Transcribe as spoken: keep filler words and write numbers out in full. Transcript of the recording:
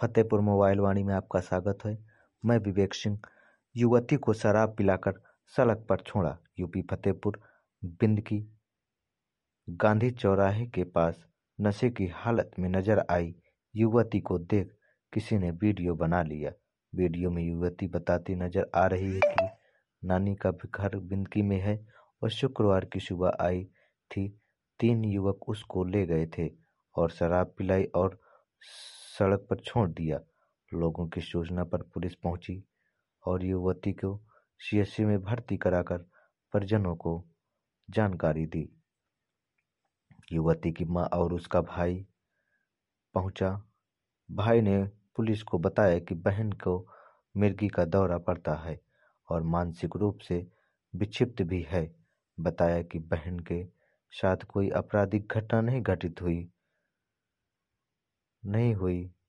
Fatehpur mobile वाणी में आपका स्वागत है। मैं विवेक सिंह। युवती को शराब पिलाकर सड़क पर छोड़ा। यूपी फतेहपुर बिंद की गांधी चौराहे के पास नशे की हालत में नजर आई युवती को देख किसी ने वीडियो बना लिया। वीडियो में युवती बताती नजर आ रही है कि नानी का घर बिंदकी में है और शुक्रवार की सुबह आई थी। तीन युवक उसको ले गए थे और शराब पिलाई और सड़क पर छोड़ दिया। लोगों की सूचना पर पुलिस पहुंची और युवती को सीएचसी में भर्ती कराकर परिजनों को जानकारी दी। युवती की मां और उसका भाई पहुंचा। भाई ने पुलिस को बताया कि बहन को मिर्गी का दौरा पड़ता है और मानसिक रूप से विक्षिप्त भी है। बताया कि बहन के साथ कोई आपराधिक घटना नहीं घटित हुई नहीं हुई